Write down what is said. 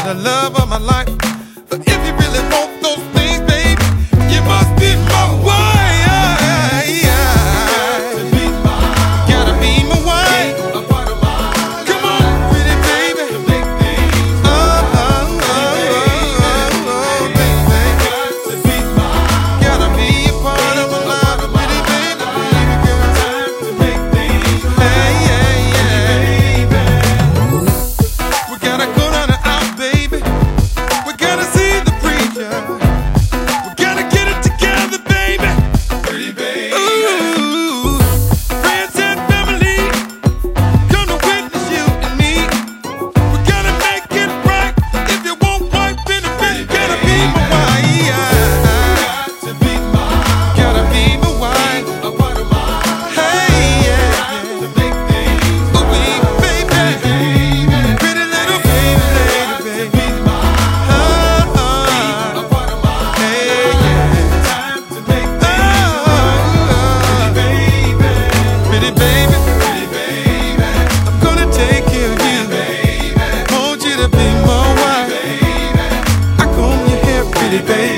the love of my life. But if you really want those things, baby, you must be my wife. Gotta be my wife. Come on, pretty baby. Baby. Gotta be a part of my life, pretty baby. We gotta go down the aisle, baby. We gotta see the preacher. We gotta get it together, baby. Pretty baby. Ooh, friends and family, gonna witness you and me. We gotta make it right. If you want wife, then you gotta be my wife. Gotta be my wife. Hey, yeah. Ooh, baby. Pretty little baby, baby. Pretty baby, I'm gonna take care of you. Want you to be my wife. I comb your hair, pretty baby.